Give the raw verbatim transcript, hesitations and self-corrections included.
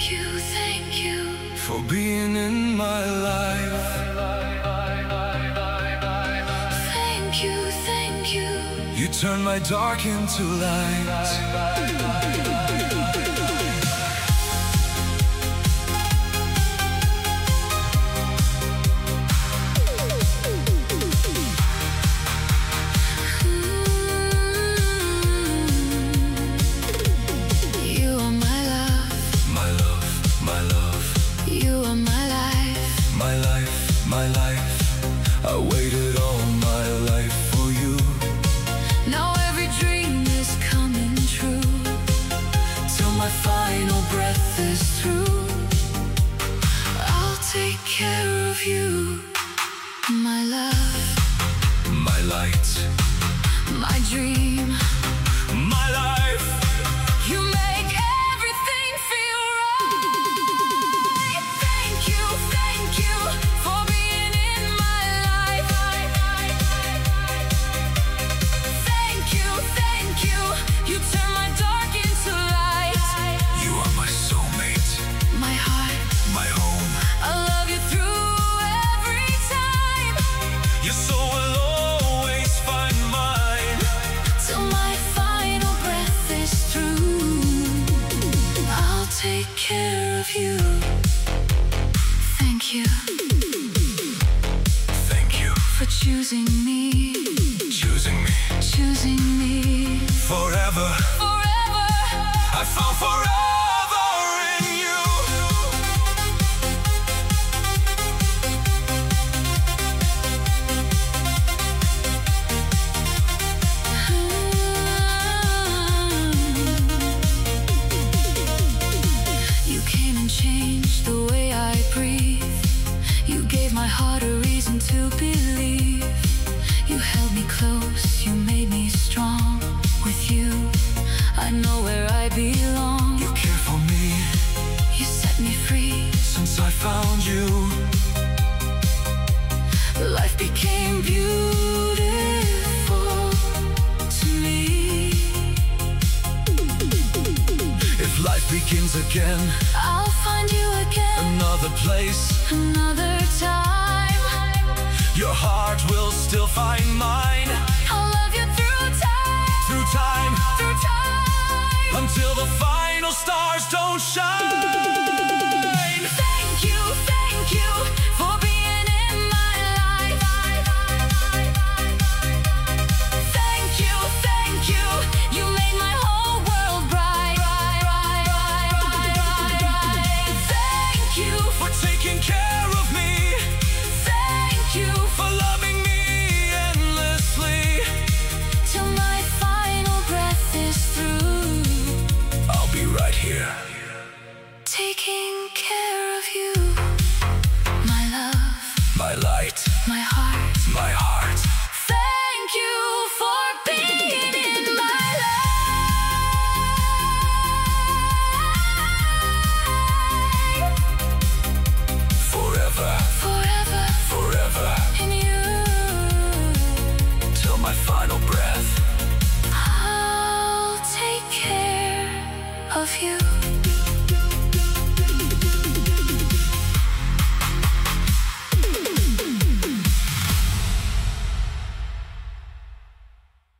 Thank you, thank you for being in my life. Thank you, thank you. You turn my dark into light. My life, I waited all my life for you. Now every dream is coming true. Till my final breath is through, I'll take care of you, my love, my light, my dream, my life. You make everything feel right. Thank you, thank you for being in my life. Thank you, thank you. You turn my dark into light. You are my soulmate, my heart, my home. I love you through every time. Your soul will always find mine. Till my final breath is through, I'll take care of you. Thank you. Thank you for choosing me, choosing me, choosing me. Forever, forever. I found forever in you. You came and changed the way I breathe. You gave my heart a reason to believe. You held me close, you made me strong. With you, I know where I belong. You care for me, you set me free. Since I found you, life became beautiful to me. if life begins again, I'll find you again. another place, another time. Your heart will still find mine. I'll love you through time, Through time, through time, until the final stars don't shine. Thank you, thank you for being in my life. Thank you, thank you. You made my whole world bright. Thank you For taking care of me, thank you for loving me endlessly. till my final breath is through, I'll be right here, taking care of you, my love, my light, my heart. my heart. Thank you for being in my life. Forever, Forever forever, in you, till my final breath. I'll take care of you.